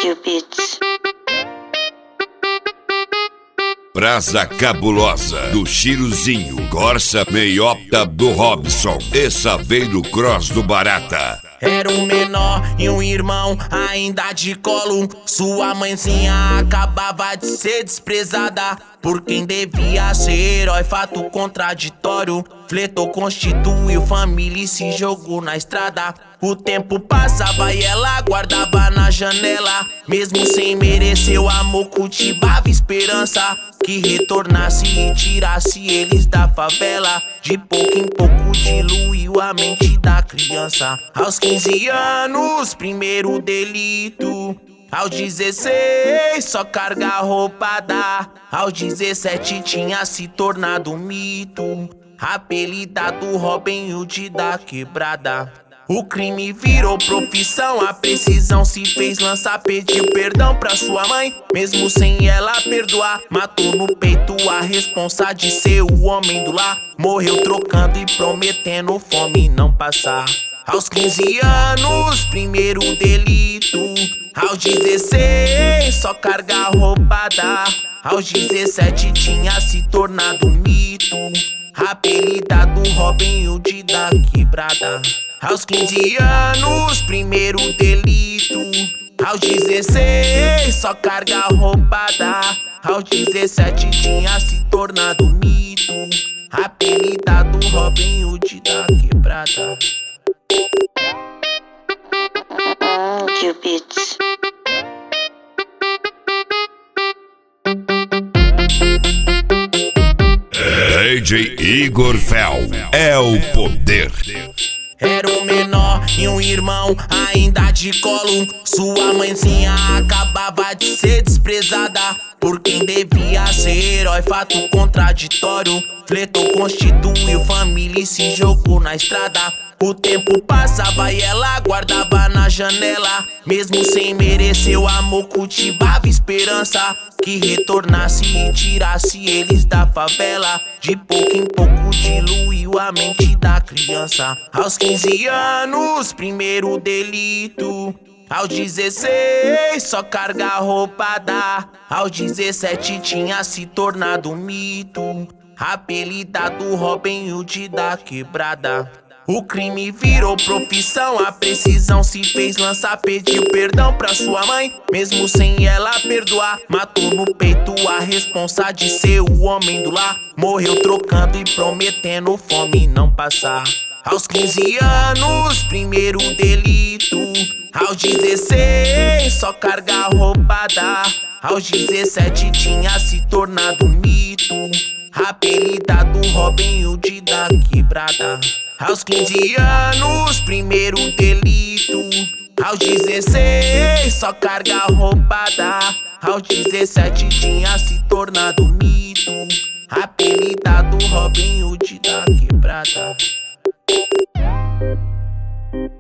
Cupid. Brasa Cabulosa, do Chiruzinho, Corsa Meiota do Robson e Saveiro Cross do Barata. Era um menor e um irmão ainda de colo. Sua mãezinha acabava de ser desprezada por quem devia ser herói, fato contraditório. Fletou, constituiu família e se jogou na estrada. O tempo passava e ela guardava na janela. Mesmo sem merecer o amor, cultivava esperança que retornasse e tirasse eles da favela. De pouco em pouco diluiu a mente da criança. Aos 15 anos, primeiro delito. Aos 16, só carga roubada. Aos 17 tinha se tornado um mito, apelidado Robin Hood da quebrada. O crime virou profissão, a precisão se fez lançar. Pediu perdão pra sua mãe, mesmo sem ela perdoar. Matou no peito a responsa de ser o homem do lar. Morreu trocando e prometendo fome não passar. Aos 15 anos, primeiro delito. Aos 16, só carga roubada. Aos 17 tinha se tornado um mito, apelidado Robin Hood da quebrada. Aos 15 anos, primeiro delito. Aos 16, só carga roubada. Aos 17 tinha se tornado um mito, apelidado Robin Hood da quebrada. Cupid. DJ Igor Fel é o poder. Era um menor e um irmão ainda de colo. Sua mãezinha acabava de ser desprezada por quem devia ser herói, fato contraditório. Fletou, constituiu família e se jogou na estrada. O tempo passava e ela guardava na janela. Mesmo sem merecer o amor, cultivava esperança que retornasse e tirasse eles da favela. De pouco em pouco diluiu a mente da criança. Aos 15 anos, primeiro delito. Aos 16, só carga roubada. Aos 17 tinha se tornado um mito, apelidado Robin Hood da quebrada. O crime virou profissão, a precisão se fez lançar. Pediu perdão pra sua mãe, mesmo sem ela perdoar. Matou no peito a responsa de ser o homem do lar. Morreu trocando e prometendo fome não passar. Aos 15 anos, primeiro delito. Aos 16, só carga roubada. Aos 17 tinha se tornado um mito, apelidado Robin Hood da quebrada. Aos 15 anos, primeiro delito. Aos 16, só carga roubada. Aos 17 tinha se tornado um mito, apelidado Robin Hood da quebrada.